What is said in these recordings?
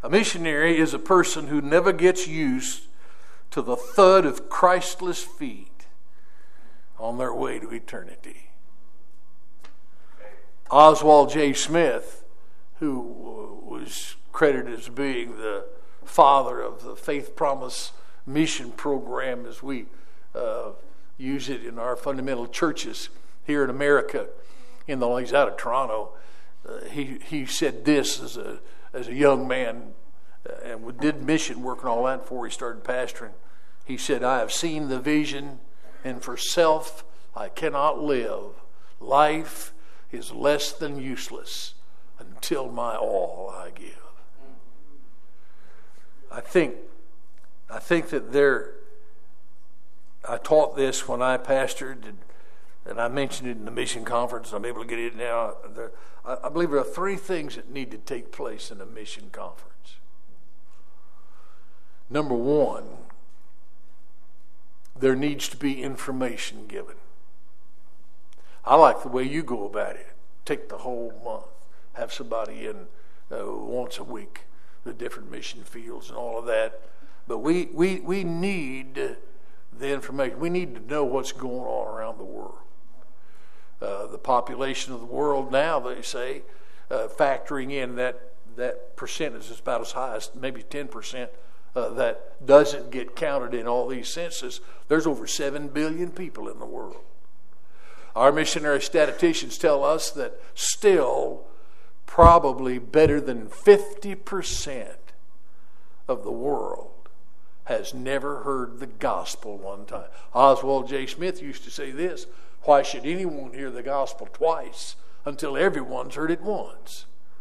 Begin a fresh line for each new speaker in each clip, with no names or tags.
A missionary is a person who never gets used to the thud of Christless feet on their way to eternity. Oswald J. Smith, who was credited as being the father of the Faith Promise mission program as we use it in our fundamental churches here in America. He's out of Toronto. He said this as a young man and did mission work and all that before he started pastoring. He said, "I have seen the vision, and for self I cannot live. Life is less than useless until my all I give." I think that I taught this when I pastored, and I mentioned it in the mission conference. I'm able to get it now. I believe there are three things that need to take place in a mission conference. Number one, there needs to be information given. I like the way you go about it. Take the whole month. Have somebody in once a week, the different mission fields and all of that. But we need the information. We need to know what's going on around the world. The population of the world now, they say, factoring in that percentage is about as high as maybe 10%. That doesn't get counted in all these census. There's over 7 billion people in the world. Our missionary statisticians tell us that still probably better than 50% of the world has never heard the gospel one time. Oswald J. Smith used to say this: "Why should anyone hear the gospel twice until everyone's heard it once?"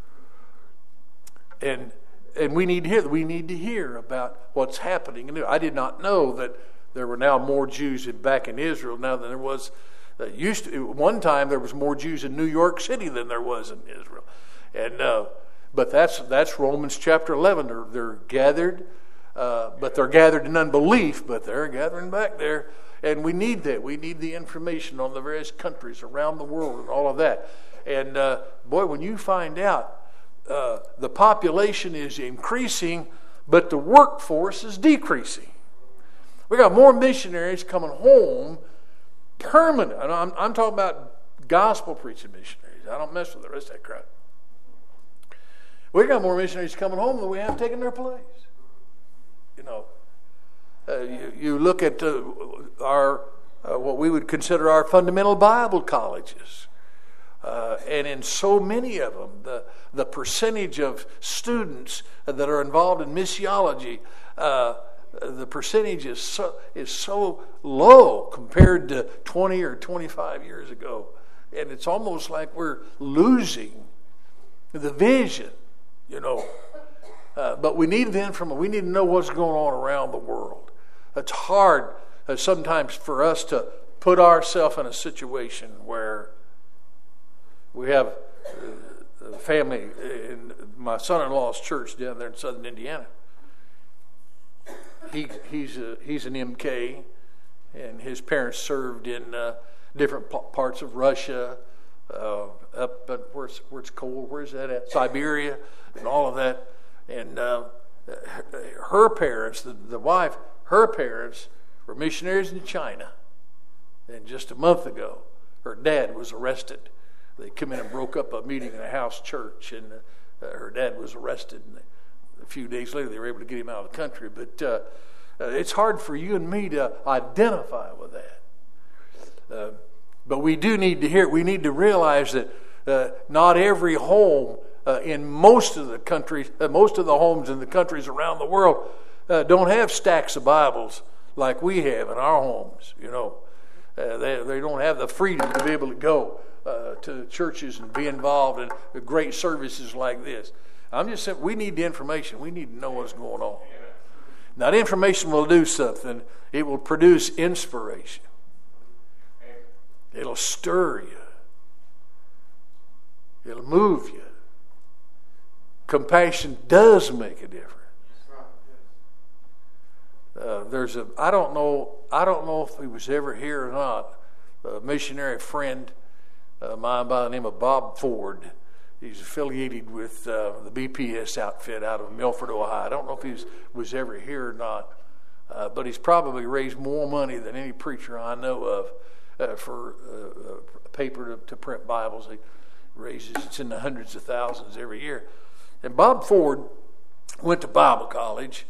And we need to hear. We need to hear about what's happening. I did not know that there were now more Jews back in Israel now than there was. Used to. One time there was more Jews in New York City than there was in Israel, and but that's Romans chapter 11. They're gathered, but they're gathered in unbelief. But they're gathering back there, and we need that. We need the information on the various countries around the world and all of that. And boy, when you find out. The population is increasing, but the workforce is decreasing. We got more missionaries coming home permanent. And I'm talking about gospel preaching missionaries. I don't mess with the rest of that crowd. We got more missionaries coming home than we have taking their place. You look at our what we would consider our fundamental Bible colleges. And in so many of them, the percentage of students that are involved in missiology, the percentage is so low compared to 20 or 25 years ago. And it's almost like we're losing the vision, But we need the information. We need to know what's going on around the world. It's hard sometimes for us to put ourselves in a situation where we have a family in my son-in-law's church down there in southern Indiana. He's an MK, and his parents served in different parts of Russia, up at where it's cold. Where's that at? Siberia, and all of that. And her parents, the wife, her parents were missionaries in China. And just a month ago, her dad was arrested. They come in and broke up a meeting in a house church, and her dad was arrested. And a few days later, they were able to get him out of the country. But it's hard for you and me to identify with that. But we do need to hear. We need to realize that not every home in most of the countries, most of the homes in the countries around the world, don't have stacks of Bibles like we have in our homes. They don't have the freedom to be able to go to churches and be involved in great services like this. I'm just saying we need the information. We need to know what's going on. Now, the information will do something. It will produce inspiration. It'll stir you. It'll move you. Compassion does make a difference. I don't know if he was ever here or not. A missionary friend of mine by the name of Bob Ford, He's affiliated with the BPS outfit out of Milford, Ohio. I don't know if he was ever here or not, but he's probably raised more money than any preacher I know of for a paper to print Bibles. He raises, it's in the hundreds of thousands every year. And Bob Ford went to Bible college.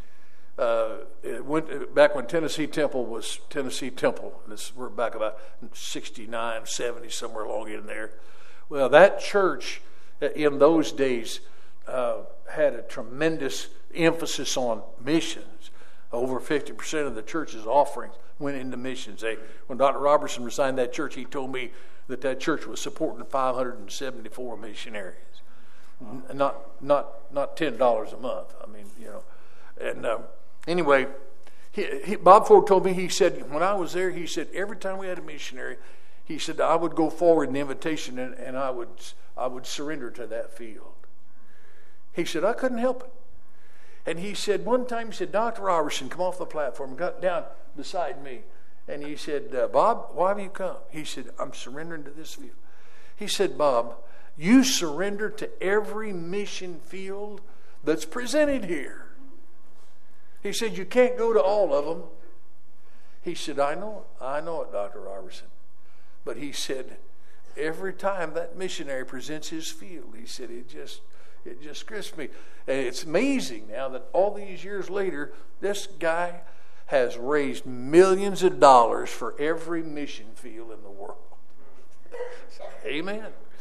Back when Tennessee Temple was Tennessee Temple. We're back about 69, 70, somewhere along in there. Well, that church in those days had a tremendous emphasis on missions. Over 50% of the church's offerings went into missions. When Dr. Robertson resigned that church, he told me that church was supporting 574 missionaries. Not $10 a month. I mean, and anyway, Bob Ford told me, he said, when I was there, he said, every time we had a missionary, he said, I would go forward in the invitation and I would surrender to that field. He said, I couldn't help it. And he said, one time, he said, Dr. Robertson come off the platform and got down beside me. And he said, Bob, why have you come? He said, I'm surrendering to this field. He said, Bob, you surrender to every mission field that's presented here. He said, you can't go to all of them. He said, I know it, Dr. Robertson. But he said, every time that missionary presents his field, he said, it just crisps me. And it's amazing now that all these years later, this guy has raised millions of dollars for every mission field in the world. Amen.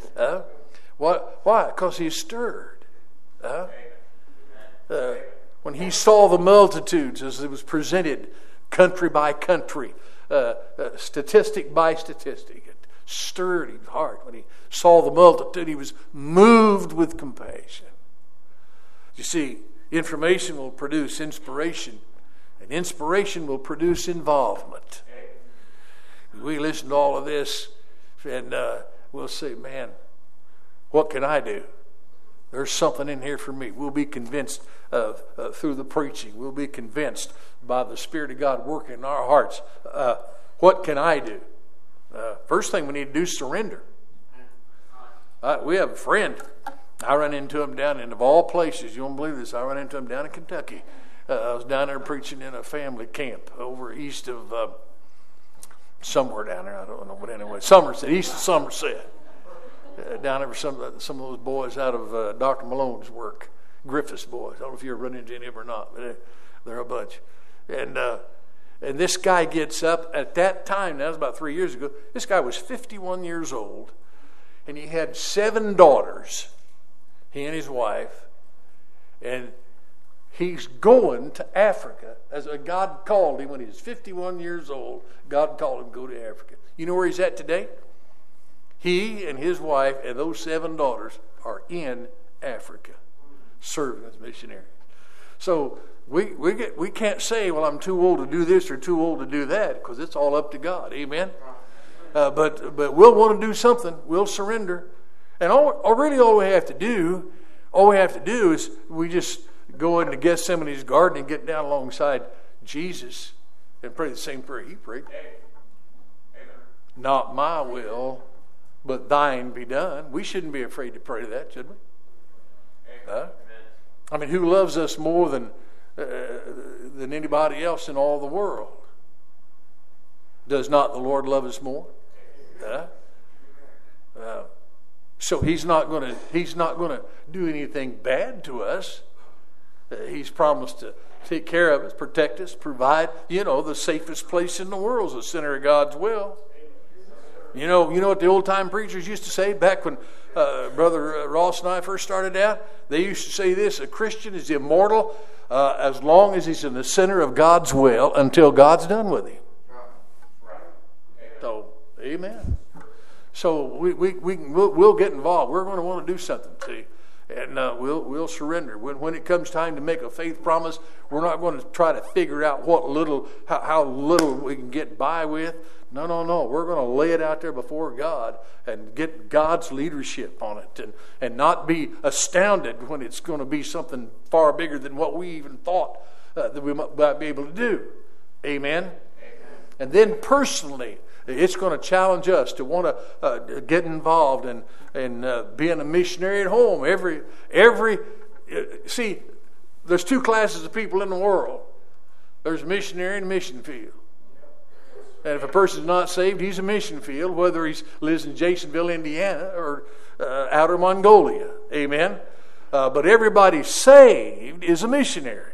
Why? Because he's stirred. When he saw the multitudes as it was presented country by country, statistic by statistic, it stirred his heart. When he saw the multitude, he was moved with compassion. You see, information will produce inspiration, and inspiration will produce involvement. We listen to all of this, and we'll say, man, what can I do? There's something in here for me. We'll be convinced through the preaching. We'll be convinced by the Spirit of God working in our hearts. What can I do? First thing we need to do is surrender. We have a friend. I run into him down in, of all places, you won't believe this, I run into him down in Kentucky. I was down there preaching in a family camp over east of somewhere down there. I don't know, but anyway, Somerset, east of Somerset. Down there for some of those boys out of Dr. Malone's work, Griffiths boys. I don't know if you ever run into any of them or not, but they're a bunch. And this guy gets up at that time. That was about 3 years ago. This guy was 51 years old, and he had 7 daughters. He and his wife, and he's going to Africa as God called him when he was 51 years old. God called him to go to Africa. You know where he's at today? He and his wife and those 7 daughters are in Africa, serving as missionaries. So we can't say, well, I'm too old to do this or too old to do that, because it's all up to God. Amen. But we'll want to do something. We'll surrender. And all we have to do is we just go into Gethsemane's garden and get down alongside Jesus and pray the same prayer he prayed. Amen. Not my will, but thine be done. We shouldn't be afraid to pray that, should we? I mean, who loves us more than anybody else in all the world? Does not the Lord love us more? So he's not going to do anything bad to us. He's promised to take care of us, protect us, provide. The safest place in the world is the center of God's will. You know what the old time preachers used to say back when Brother Ross and I first started out? They used to say this: a Christian is immortal as long as he's in the center of God's will until God's done with him. So, amen. So we'll get involved. We're going to want to do something, see, and we'll surrender. When it comes time to make a faith promise, we're not going to try to figure out how little we can get by with. No. We're going to lay it out there before God and get God's leadership on it, and not be astounded when it's going to be something far bigger than what we even thought that we might be able to do. Amen. And then personally, It's going to challenge us to want to get involved in being a missionary at home. See, there's two classes of people in the world. There's a missionary and a mission field. And if a person's not saved, he's a mission field, whether he lives in Jasonville, Indiana, or outer Mongolia. Amen? But everybody saved is a missionary.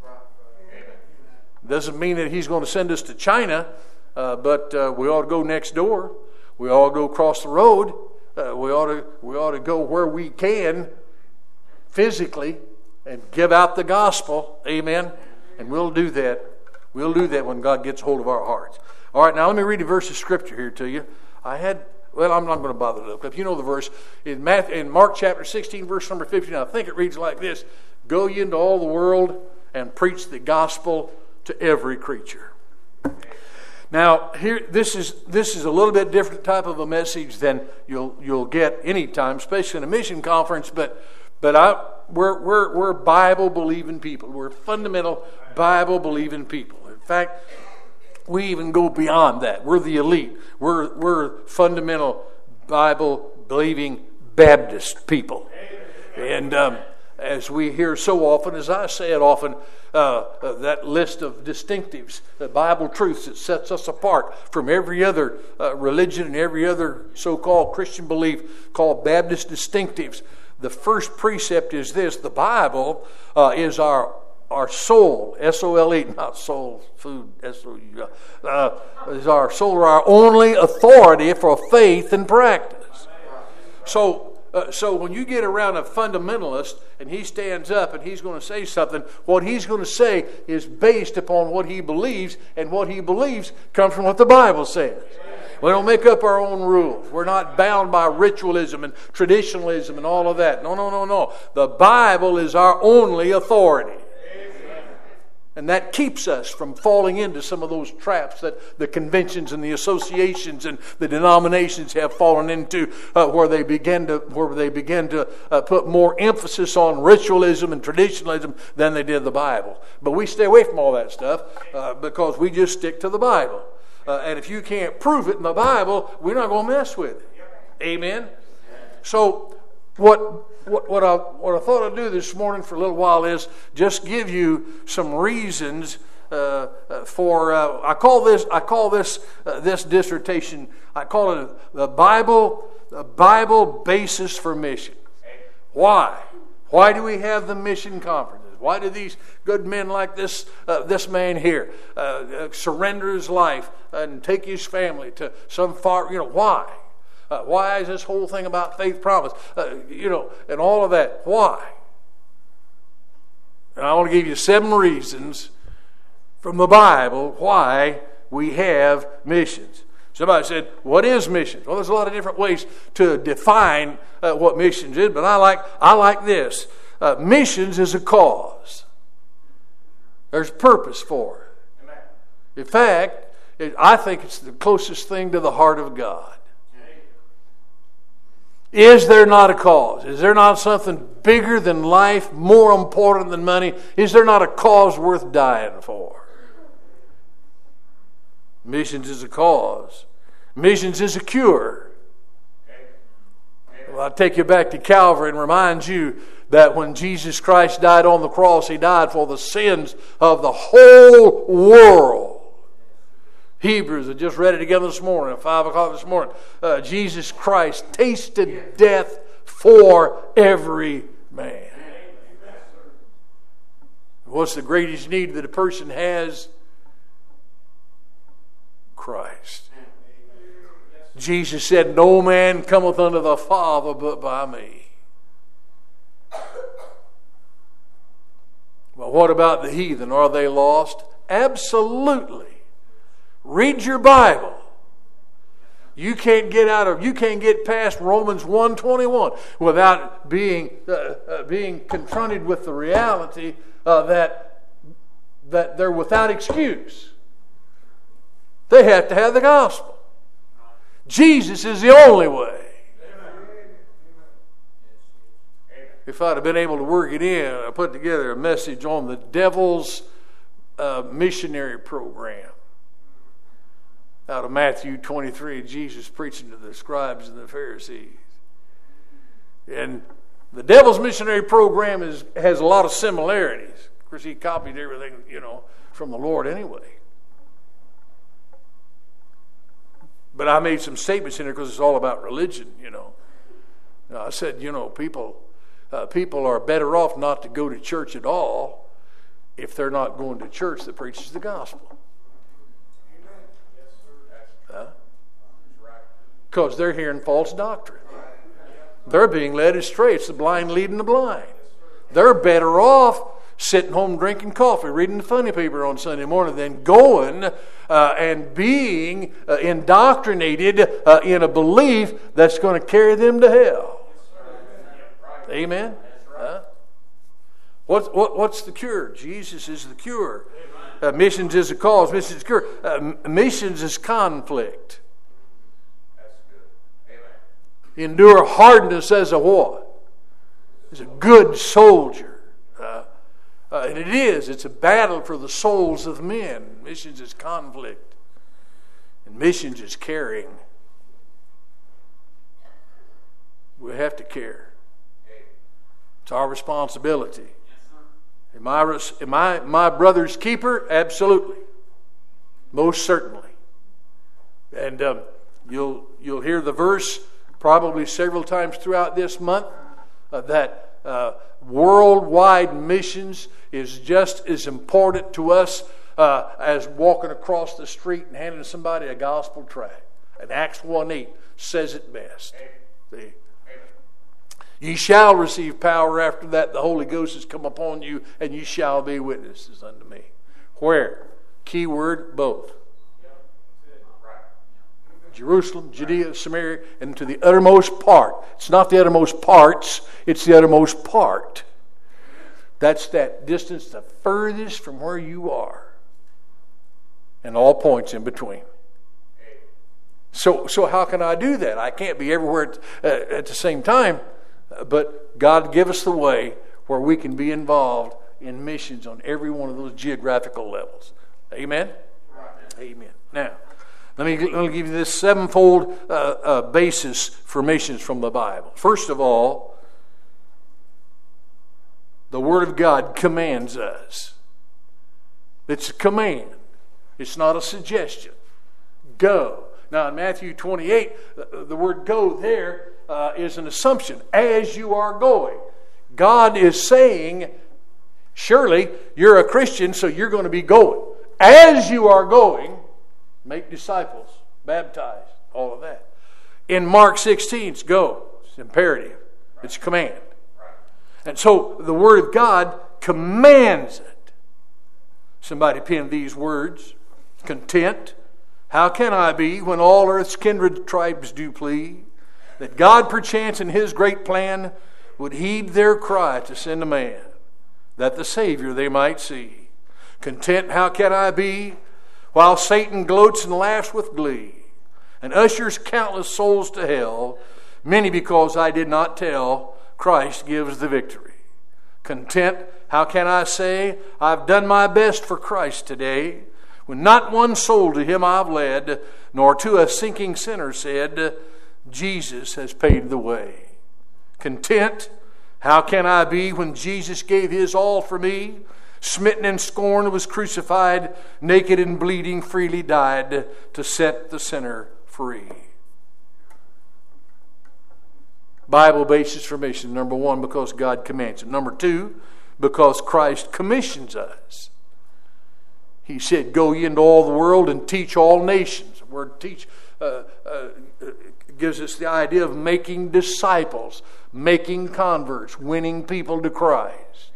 Doesn't mean that he's going to send us to China, but we ought to go next door. We ought to go across the road. We ought to go where we can physically and give out the gospel. Amen? And we'll do that. We'll do that when God gets hold of our hearts. All right, now let me read a verse of Scripture here to you. I'm not going to bother to look up. You know the verse. In Mark chapter 16, verse number 15, I think it reads like this. Go ye into all the world and preach the gospel to every creature. Now, here, this is a little bit different type of a message than you'll get anytime, especially in a mission conference. But we're Bible believing people. We're fundamental Bible believing people. In fact, we even go beyond that. We're the elite. We're fundamental Bible believing Baptist people. And as we hear so often, as I say it often, that list of distinctives, the Bible truths that sets us apart from every other religion and every other so-called Christian belief called Baptist distinctives. The first precept is this: the Bible is our soul, S-O-L-E, not soul food, S-O-U, is our soul, or our only authority for faith and practice. So when you get around a fundamentalist and he stands up and he's going to say something, what he's going to say is based upon what he believes, and what he believes comes from what the Bible says. We don't make up our own rules. We're not bound by ritualism and traditionalism and all of that. No. The Bible is our only authority. And that keeps us from falling into some of those traps that the conventions and the associations and the denominations have fallen into, where they begin to put more emphasis on ritualism and traditionalism than they did the Bible. But we stay away from all that stuff because we just stick to the Bible. And if you can't prove it in the Bible, we're not going to mess with it. Amen? So what I thought I'd do this morning for a little while is just give you some reasons for I call this dissertation, I call it the Bible basis for mission. Why? Why do we have the mission conferences? Why do these good men like this man here surrender his life and take his family to some far? Why? Why is this whole thing about faith promise? And all of that. Why? And I want to give you 7 reasons from the Bible why we have missions. Somebody said, what is missions? Well, there's a lot of different ways to define what missions is, but I like this. Missions is a cause. There's purpose for it. In fact, I think it's the closest thing to the heart of God. Is there not a cause? Is there not something bigger than life, more important than money? Is there not a cause worth dying for? Missions is a cause. Missions is a cure. Well, I'll take you back to Calvary and remind you that when Jesus Christ died on the cross, He died for the sins of the whole world. Hebrews, I just read it again this morning at 5 o'clock this morning. Jesus Christ tasted death for every man. What's the greatest need that a person has? Christ. Jesus said, no man cometh unto the Father but by me. Well, what about the heathen? Are they lost? Absolutely. Read your Bible. You can't get past Romans 1:21 without being confronted with the reality that they're without excuse. They have to have the gospel. Jesus is the only way. If I'd have been able to work it in, I put together a message on the devil's missionary program. out of Matthew 23, Jesus preaching to the scribes and the Pharisees. And the Devil's Missionary Program has a lot of similarities. Of course, he copied everything, from the Lord anyway. But I made some statements in there because it's all about religion, Now, I said, people are better off not to go to church at all if they're not going to church that preaches the gospel. Because they're hearing false doctrine. They're being led astray. It's the blind leading the blind. They're better off sitting home drinking coffee, reading the funny paper on Sunday morning than going and being indoctrinated in a belief that's going to carry them to hell. Amen? What's the cure? Jesus is the cure. Missions is the cause. Missions is the cure. Missions is conflict. Endure hardness as a what? As a good soldier. And it is. It's a battle for the souls of men. Missions is conflict. And missions is caring. We have to care. It's our responsibility. Am I my brother's keeper? Absolutely. Most certainly. And you'll hear the verse probably several times throughout this month that worldwide missions is just as important to us as walking across the street and handing somebody a gospel tract. And Acts 1:8 says it best. See? Ye shall receive power after that the Holy Ghost has come upon you, and ye shall be witnesses unto me. Where? Key word, both. Jerusalem, Judea, Samaria, and to the uttermost part. It's not the uttermost parts, it's the uttermost part. That's that distance the furthest from where you are. And all points in between. So how can I do that? I can't be everywhere at the same time. But God give us the way where we can be involved in missions on every one of those geographical levels. Amen? Amen. Now, let me give you this sevenfold basis for missions from the Bible. First of all, the Word of God commands us. It's a command. It's not a suggestion. Go. Now in Matthew 28, the word go there is an assumption. As you are going. God is saying, surely you're a Christian, so you're going to be going. As you are going, make disciples, baptize, all of that. In Mark 16, it's go. It's imperative. It's a command. And so the Word of God commands it. Somebody penned these words. Content. How can I be when all earth's kindred tribes do plead? That God perchance in His great plan would heed their cry to send a man, that the Savior they might see. Content how can I be while Satan gloats and laughs with glee and ushers countless souls to hell, many because I did not tell, Christ gives the victory. Content, how can I say I've done my best for Christ today, when not one soul to Him I've led, nor to a sinking sinner said, Jesus has paid the way. Content, how can I be when Jesus gave His all for me, smitten and scorned, was crucified, naked and bleeding, freely died to set the sinner free. Bible basis for mission. Number one, because God commands it. Number two, because Christ commissions us. He said, go ye into all the world and teach all nations. The word teach gives us the idea of making disciples, making converts, winning people to Christ.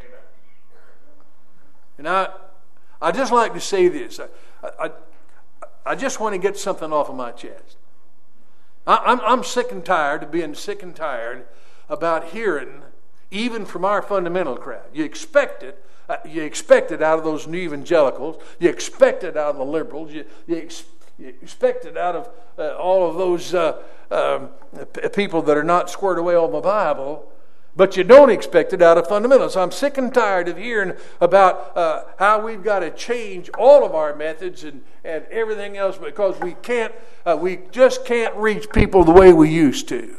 And I just like to say this. I just want to get something off of my chest. I'm sick and tired of being sick and tired about hearing, even from our fundamental crowd. You expect it. You expect it out of those new evangelicals. You expect it out of the liberals. You expect it out of all of those people that are not squared away on the Bible. But you don't expect it out of fundamentals. I'm sick and tired of hearing about how we've got to change all of our methods and everything else because we just can't reach people the way we used to.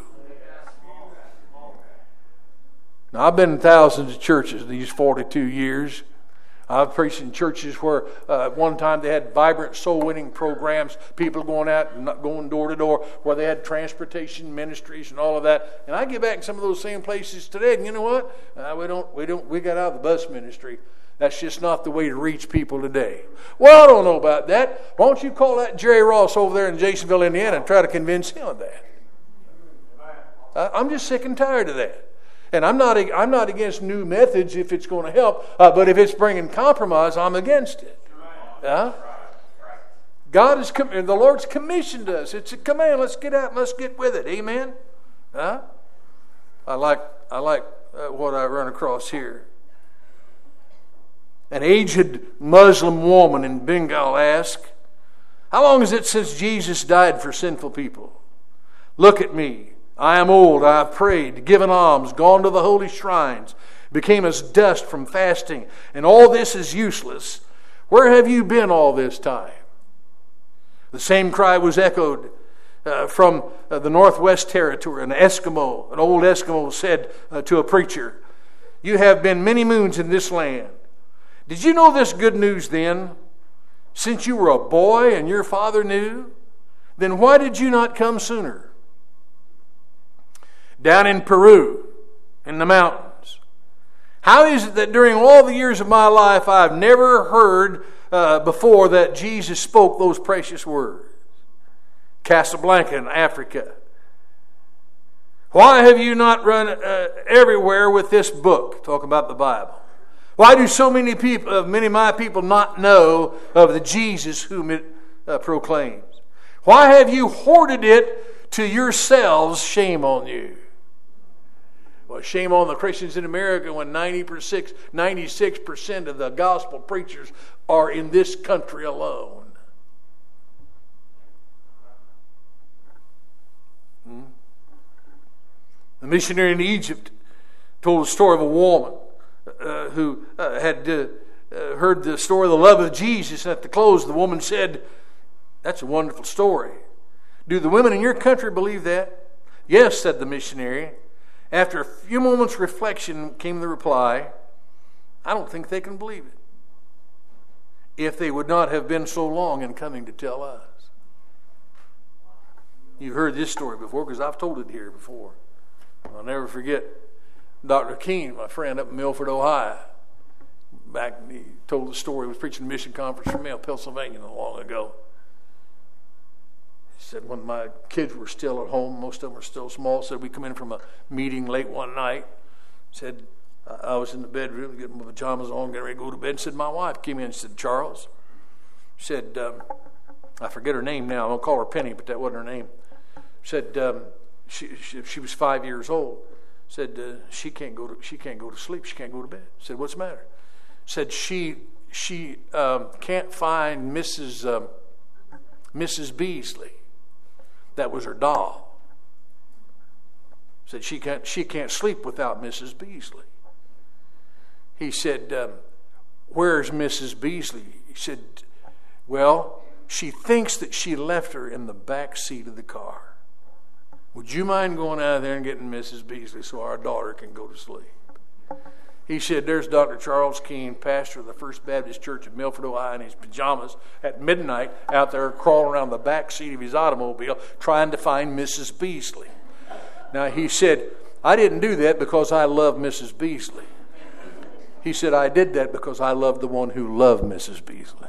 Now, I've been in thousands of churches these 42 years. I've preached in churches where at one time they had vibrant soul-winning programs, people going out and going door to door, where they had transportation ministries and all of that. And I get back in some of those same places today, and you know what? We got out of the bus ministry. That's just not the way to reach people today. Well, I don't know about that. Why don't you call that Jerry Ross over there in Jasonville, Indiana, and try to convince him of that? I'm just sick and tired of that. And I'm not against new methods if it's going to help, but if it's bringing compromise, I'm against it. The Lord's commissioned us. It's a command. Let's get out and let's get with it. Amen. I like what I run across here. An aged Muslim woman in Bengal asked, "How long is it since Jesus died for sinful people? Look at me. I am old, I have prayed, given alms, gone to the holy shrines, became as dust from fasting, and all this is useless. Where have you been all this time?" The same cry was echoed from the Northwest Territory. An old Eskimo said to a preacher, "You have been many moons in this land. Did you know this good news then? Since you were a boy and your father knew, then why did you not come sooner?" Down in Peru, in the mountains. How is it that during all the years of my life I've never heard before that Jesus spoke those precious words? Casablanca in Africa. Why have you not run everywhere with this book? Talking about the Bible. Why do so many of my people not know of the Jesus whom it proclaims? Why have you hoarded it to yourselves? Shame on you. Well, shame on the Christians in America when 96% of the gospel preachers are in this country alone. The missionary in Egypt told the story of a woman who had heard the story of the love of Jesus, and at the close the woman said, "That's a wonderful story. Do the women in your country believe that?" "Yes," said the missionary. After a few moments' reflection came the reply, "I don't think they can believe it if they would not have been so long in coming to tell us." You've heard this story before because I've told it here before. I'll never forget Dr. Keene, my friend up in Milford, Ohio. Back, he told the story. He was preaching a mission conference from Pennsylvania not long ago. He said when my kids were still at home, most of them were still small, said we come in from a meeting late one night. Said I was in the bedroom getting my pajamas on, getting ready to go to bed. Said my wife came in and said, "Charles," said, I forget her name now. I don't call her Penny, but that wasn't her name. Said she was 5 years old. Said she can't go to sleep. She can't go to bed. Said, "What's the matter?" Said she can't find Mrs. Beasley. That was her doll. Said she can't sleep without Mrs. Beasley. He said, "Where's Mrs. Beasley?" He said, "Well, she thinks that she left her in the back seat of the car. Would you mind going out of there and getting Mrs. Beasley so our daughter can go to sleep?" He said, there's Dr. Charles Keene, pastor of the First Baptist Church in Milford, Ohio, in his pajamas at midnight out there crawling around the back seat of his automobile trying to find Mrs. Beasley. Now, he said, I didn't do that because I love Mrs. Beasley. He said, I did that because I loved the one who loved Mrs. Beasley.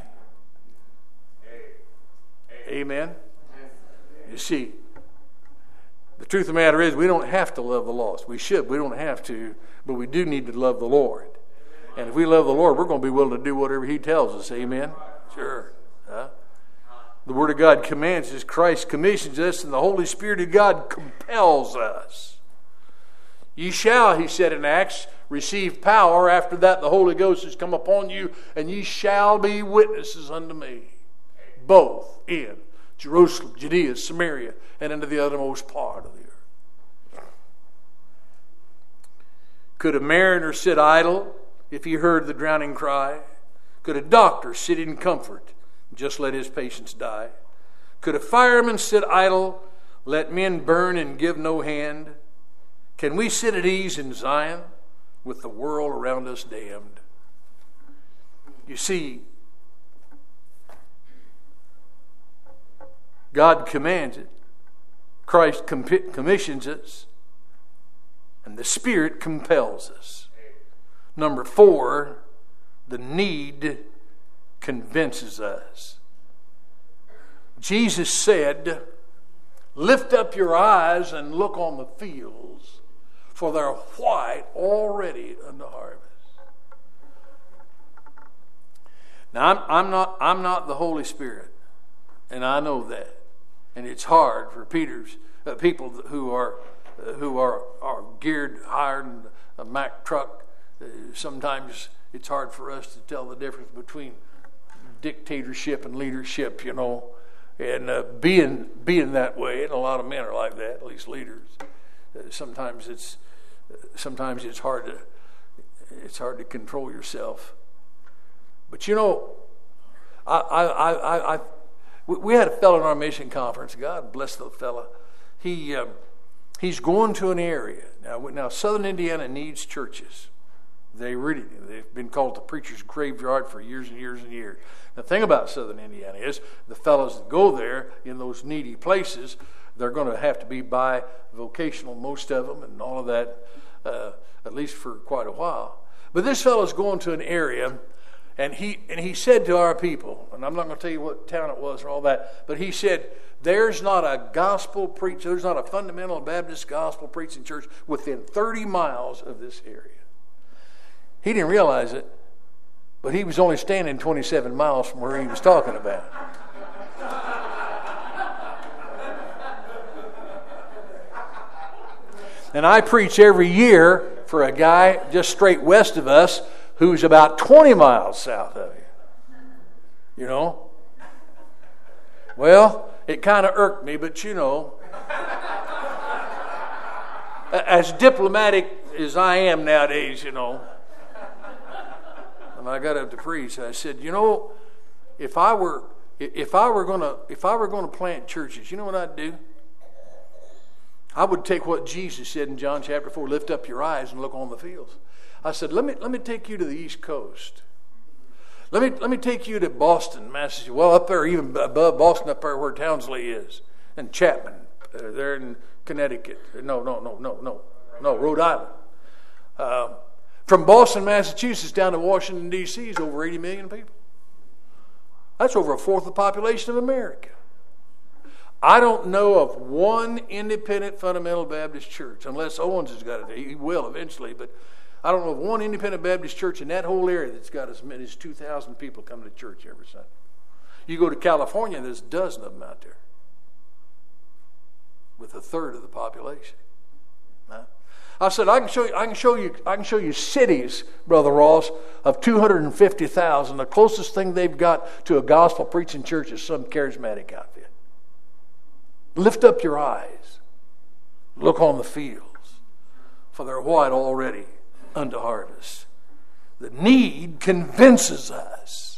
Amen? You see, the truth of the matter is we don't have to love the lost. We should. We don't have to. But we do need to love the Lord. And if we love the Lord, we're going to be willing to do whatever He tells us. Amen? Sure. The Word of God commands us. Christ commissions us. And the Holy Spirit of God compels us. Ye shall, He said in Acts, receive power. After that, the Holy Ghost has come upon you. And ye shall be witnesses unto me. Both in Jerusalem, Judea, Samaria, and into the uttermost part of the earth. Could a mariner sit idle if he heard the drowning cry? Could a doctor sit in comfort and just let his patients die? Could a fireman sit idle, let men burn and give no hand? Can we sit at ease in Zion with the world around us damned? You see, God commands it. Christ commissions us. And the Spirit compels us. Number 4, the need convinces us. Jesus said, "Lift up your eyes and look on the fields, for they are white already unto harvest." Now, I'm not the Holy Spirit, and I know that. And it's hard for people who are geared, hired in a Mack truck. Sometimes it's hard for us to tell the difference between dictatorship and leadership, and being that way. And a lot of men are like that, at least leaders. Sometimes it's hard to control yourself. But we had a fellow in our mission conference. God bless the fellow. He's going to an area now. Southern Indiana needs churches. They've been called the preacher's graveyard for years and years and years. The thing about Southern Indiana is the fellows that go there in those needy places, they're going to have to be bivocational, most of them, and all of that, at least for quite a while. But this fellow's going to an area. And he said to our people, and I'm not going to tell you what town it was or all that, but he said, there's not a gospel preach, there's not a fundamental Baptist gospel preaching church within 30 miles of this area. He didn't realize it, but he was only standing 27 miles from where he was talking about. And I preach every year for a guy just straight west of us who's about 20 miles south of you. Well, it kind of irked me, but as diplomatic as I am nowadays, and I got up to preach, I said, if I were going to plant churches, you know what I'd do? I would take what Jesus said in John chapter 4, lift up your eyes and look on the fields. I said, let me take you to the East Coast. Let me take you to Boston, Massachusetts. Well, up there, even above Boston, up there where Townsley is, and Chapman, there in Connecticut. No, Rhode Island. From Boston, Massachusetts, down to Washington D.C. is over 80 million people. That's over a fourth of the population of America. I don't know of one independent fundamental Baptist church, unless Owens has got it. He will eventually, but I don't know of one independent Baptist church in that whole area that's got as many as 2,000 people coming to church every Sunday. You go to California, there's a dozen of them out there, with a third of the population. I said, I can show you cities, Brother Ross, of 250,000. The closest thing they've got to a gospel preaching church is some charismatic outfit. Lift up your eyes, look on the fields, for they're white already unto harvest. The need convinces us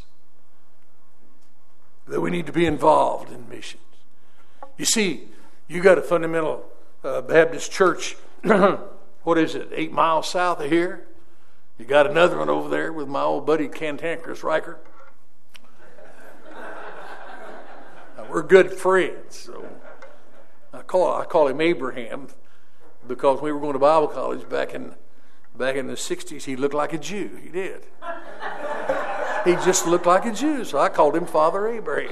that we need to be involved in missions. You see, you got a fundamental Baptist church, what is it, 8 miles south of here? You got another one over there with my old buddy Cantankerous Riker. Now, we're good friends, so I call him Abraham, because when we were going to Bible college back in the 60s, he looked like a Jew. He did. He just looked like a Jew, so I called him Father Abraham.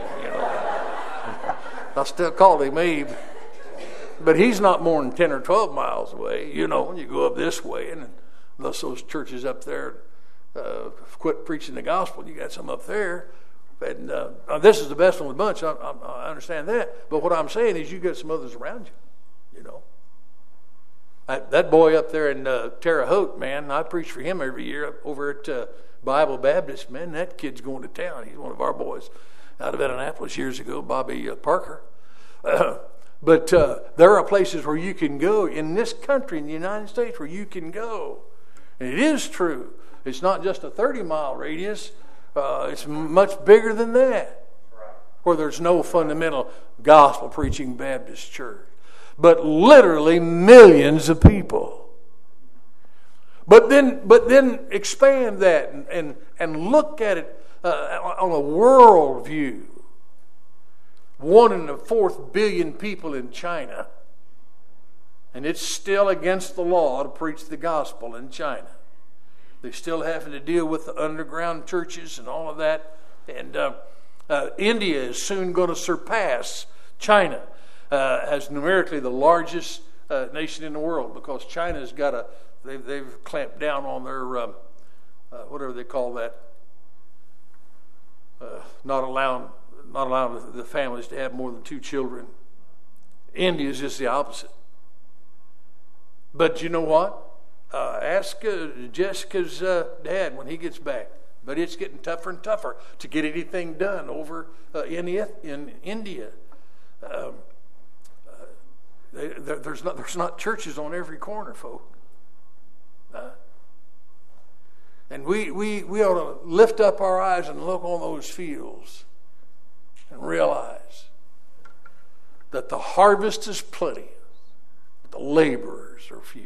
I still called him Abe. But he's not more than 10 or 12 miles away. You go up this way, and unless those churches up there quit preaching the gospel, you got some up there. And this is the best one of the bunch. I understand that. But what I'm saying is you got some others around you. That boy up there in Terre Haute, man, I preach for him every year over at Bible Baptist. Man, that kid's going to town. He's one of our boys out of Indianapolis years ago, Bobby Parker. But there are places where you can go in this country, in the United States, where you can go And it is true. It's not just a 30-mile radius. It's much bigger than that, where there's no fundamental gospel-preaching Baptist church. But literally millions of people. But then expand that and look at it on a world view. 1.25 billion people in China, and it's still against the law to preach the gospel in China. They're still having to deal with the underground churches and all of that. And India is soon going to surpass China as numerically the largest nation in the world, because China's got they've clamped down on their whatever they call that, not allowing the families to have more than 2 children. India is just the opposite. But you know what? Ask Jessica's dad when he gets back. But it's getting tougher and tougher to get anything done over in India. There's not churches on every corner, folks. And we ought to lift up our eyes and look on those fields and realize that the harvest is plenty, but the laborers are few.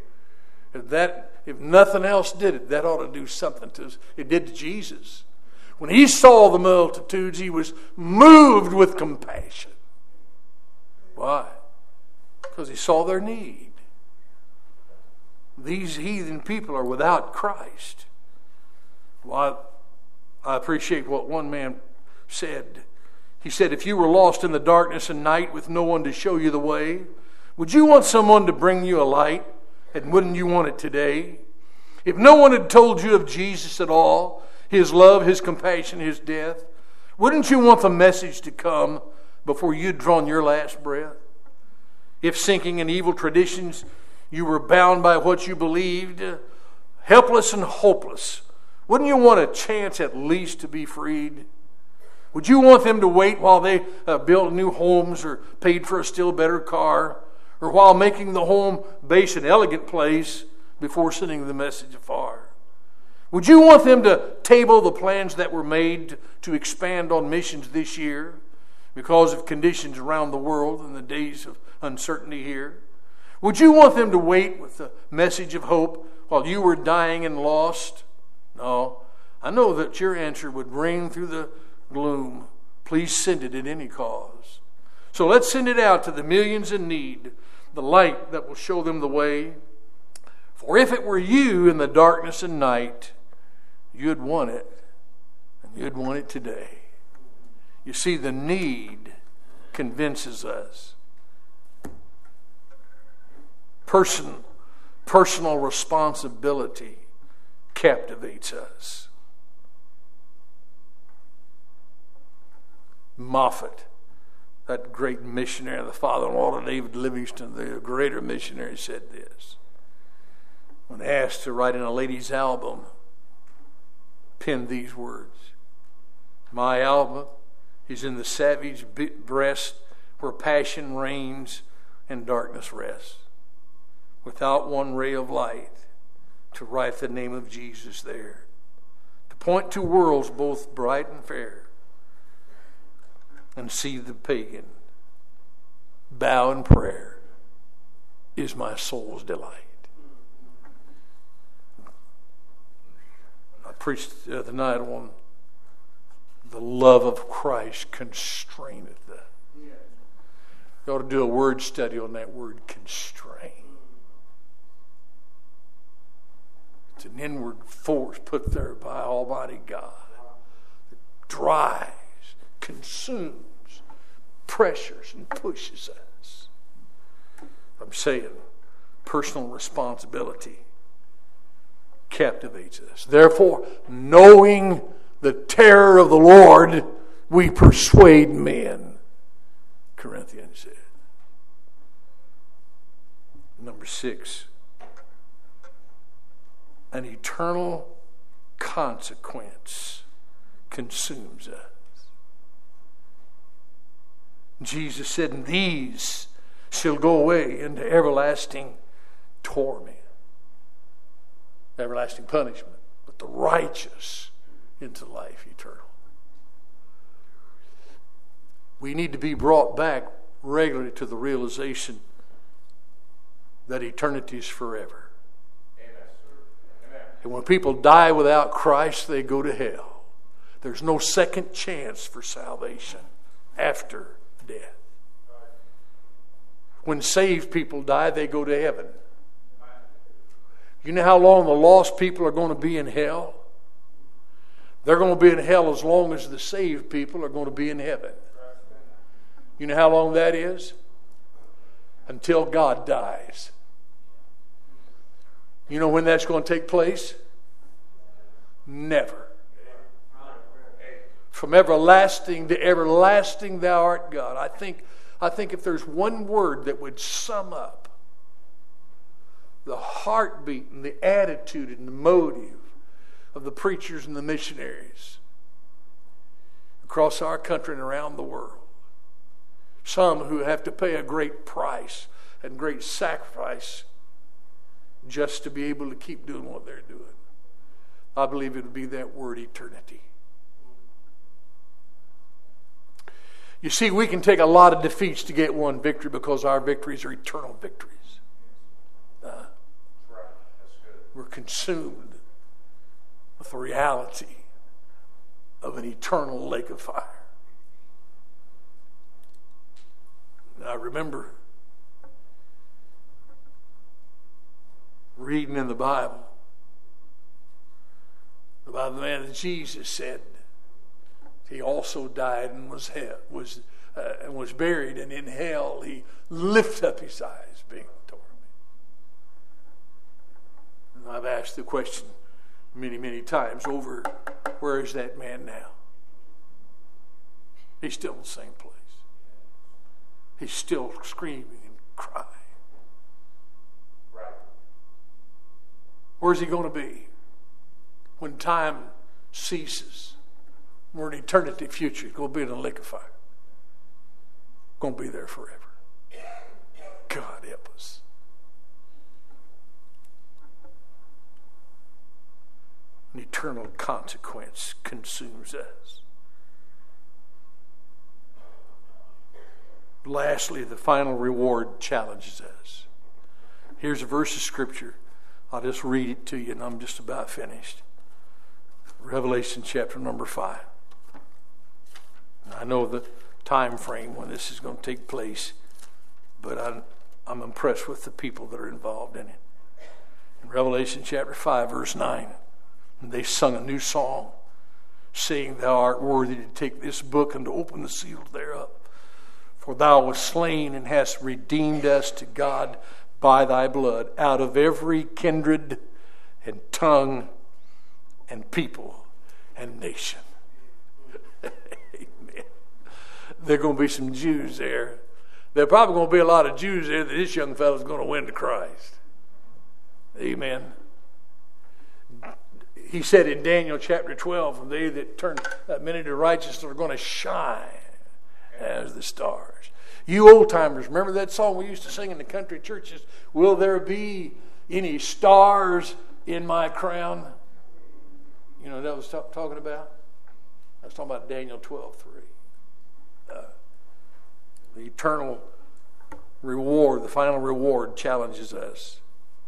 If nothing else did it, that ought to do something to us. It did to Jesus. When he saw the multitudes, he was moved with compassion. Why? Because he saw their need. These heathen people are without Christ. Well, I appreciate what one man said. He said, if you were lost in the darkness and night with no one to show you the way, would you want someone to bring you a light? And wouldn't you want it today? If no one had told you of Jesus at all, his love, his compassion, his death, wouldn't you want the message to come before you'd drawn your last breath? If sinking in evil traditions, you were bound by what you believed, helpless and hopeless, wouldn't you want a chance at least to be freed? Would you want them to wait while they built new homes or paid for a still better car, or while making the home base an elegant place before sending the message afar? Would you want them to table the plans that were made to expand on missions this year because of conditions around the world and the days of uncertainty here? Would you want them to wait with the message of hope while you were dying and lost? No. I know that your answer would ring through the gloom. Please send it at any cause. So let's send it out to the millions in need, the light that will show them the way. For if it were you in the darkness and night, you'd want it, and you'd want it today. You see, the need convinces us. Personal responsibility captivates us. Moffat, that great missionary, the father-in-law of David Livingstone, the greater missionary, said this. When asked to write in a lady's album, penned these words: my album is in the savage breast where passion reigns and darkness rests. Without one ray of light to write the name of Jesus there, to point to worlds both bright and fair, and see the pagan bow in prayer is my soul's delight. I preached the other night on the love of Christ constraineth us. You ought to do a word study on that word, constrain. It's an inward force put there by Almighty God that drives, consumes, pressures, and pushes us. I'm saying personal responsibility captivates us. Therefore, knowing the terror of the Lord, we persuade men, Corinthians said. Number 6, an eternal consequence consumes us. Jesus said, and these shall go away into everlasting torment. everlasting punishment, but the righteous into life eternal. We need to be brought back regularly to the realization that eternity is forever. Amen. And when people die without Christ, they go to hell. There's no second chance for salvation after death. When saved people die, they go to heaven. You know how long the lost people are going to be in hell? They're going to be in hell as long as the saved people are going to be in heaven. You know how long that is? Until God dies. You know when that's going to take place? Never. From everlasting to everlasting thou art God. I think if there's one word that would sum up the heartbeat and the attitude and the motive of the preachers and the missionaries across our country and around the world, some who have to pay a great price and great sacrifice just to be able to keep doing what they're doing, I believe it would be that word eternity. You see, we can take a lot of defeats to get one victory because our victories are eternal victories. We're consumed with the reality of an eternal lake of fire. And I remember reading in the Bible about the man that Jesus said he also died and was buried, and in hell he lifted up his eyes, being tormented. And I've asked the question many, many times over, where is that man now? He's still in the same place. He's still screaming and crying. Right. Where's he going to be when time ceases? We're in eternity future. He's going to be in a lake of fire. Going to be there forever. God help us. An eternal consequence consumes us. Lastly, the final reward challenges us. Here's a verse of Scripture. I'll just read it to you, and I'm just about finished. Revelation chapter number 5. I know the time frame when this is going to take place, but I'm impressed with the people that are involved in it. In Revelation chapter 5, verse 9, they sung a new song, saying, Thou art worthy to take this book and to open the seals thereof. For thou wast slain and hast redeemed us to God by thy blood out of every kindred and tongue and people and nation. Amen. There are going to be some Jews there. There are probably going to be a lot of Jews there that this young fellow is going to win to Christ. Amen. He said in Daniel chapter 12, they that turn many to righteousness are going to shine as the stars. You old timers, remember that song we used to sing in the country churches? Will there be any stars in my crown? You know what I was talking about? I was talking about Daniel 12:3. The eternal reward, the final reward, challenges us.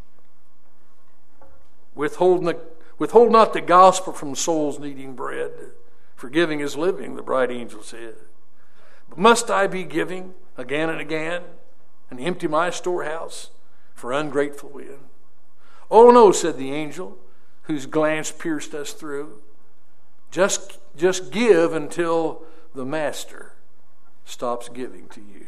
Withhold not the gospel from souls needing bread, for giving is living, the bright angel said. But must I be giving again and again and empty my storehouse for ungrateful men? Oh no, said the angel, whose glance pierced us through. Just give until the master stops giving to you.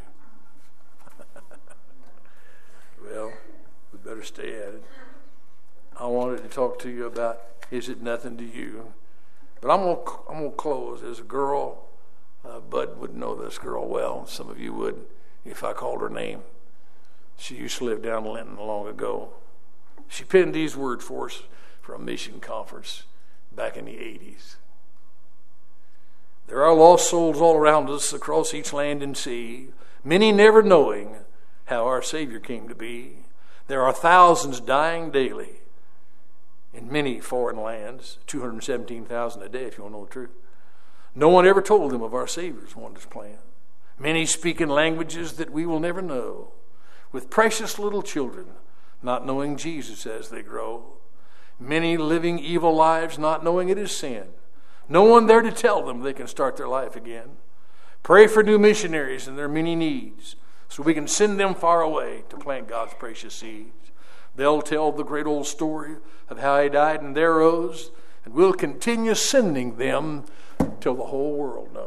Well, we better stay at it. I wanted to talk to you about, is it nothing to you? But I'm gonna close. As a girl, Bud would know this girl well. Some of you would if I called her name. She used to live down in Linton long ago. She penned these words for us for a mission conference back in the 80s. There are lost souls all around us across each land and sea, many never knowing how our Savior came to be. There are thousands dying daily in many foreign lands, 217,000 a day if you want to know the truth. No one ever told them of our Savior's wondrous plan. Many speak in languages that we will never know, with precious little children, not knowing Jesus as they grow. Many living evil lives, not knowing it is sin. No one there to tell them they can start their life again. Pray for new missionaries and their many needs, so we can send them far away to plant God's precious seeds. They'll tell the great old story of how He died and there rose, and we'll continue sending them till the whole world knows.